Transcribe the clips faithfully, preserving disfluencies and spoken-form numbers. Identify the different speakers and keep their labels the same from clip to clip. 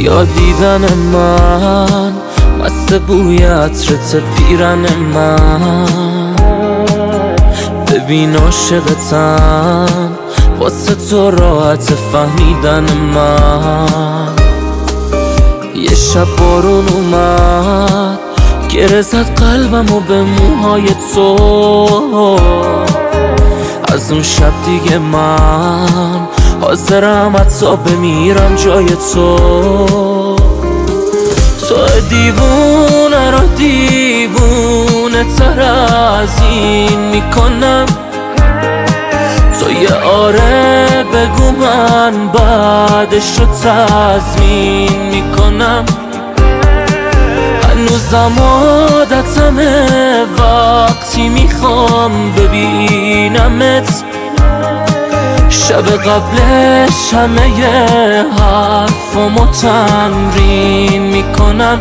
Speaker 1: یا دیدن من مست بوی عطرت پیرن من. ببین عاشقتم واسه تو راحت فهمیدن من. یه شب بارون اومد گره زد قلبمو به موهای تو. از اون شب دیگه من حاضرم حتی بمیرم جای تو. تو دیوونه رو دیوونه تر از این میکنم. تو یه آره بگو من بعدش رو تضمین میکنم. هنوزم عادتمه وقتی میخوام ببینمت. شب قبلش همه ی حرفامو تمرین میکنم.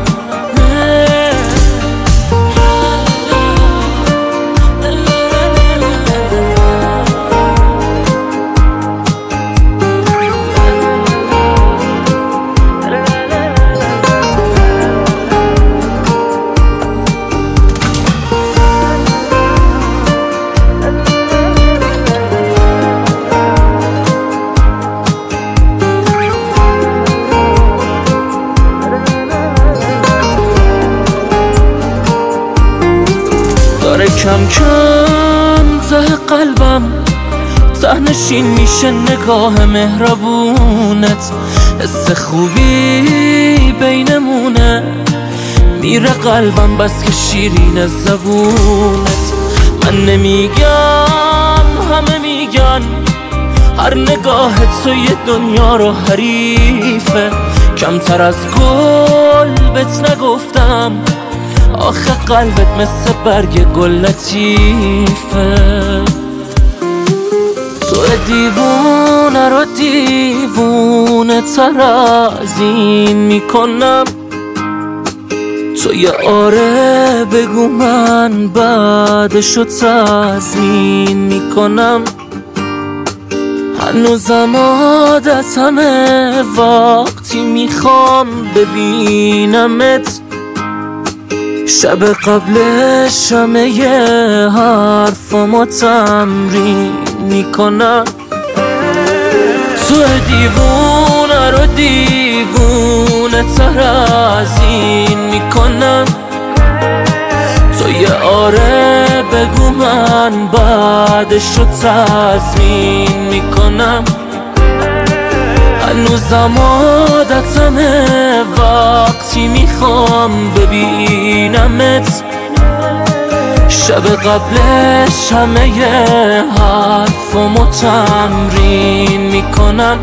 Speaker 1: داره کم کم ته قلبم تهنشین میشه نگاه مهربونت. حس خوبی بینمونه میره قلبم بس که شیرین زبونت. من نمیگم همه میگن هر نگاه تو یه دنیا رو حریفه. کمتر از گل بهت نگفتم آخه قلبت مثل برگ گل لطیفه. تو دیوونه رو دیوونه تر از این میکنم. تو یه آره بگو من بعدش رو تضمین میکنم. هنوزم عادتمه وقتی میخوام ببینمت. شب قبلش همه ی حرفامو تمرین میکنم. تو دیوونه رو دیوونه تر از این میکنم. تو یه آره بگو من بعدش رو تضمین میکنم. هنوزم عادتمه وقتی میخوام ببینمت. شب قبلش همه ی حرفامو تمرین میکنم.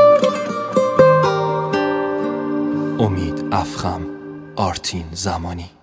Speaker 2: امید افخم، آرتین زمانی.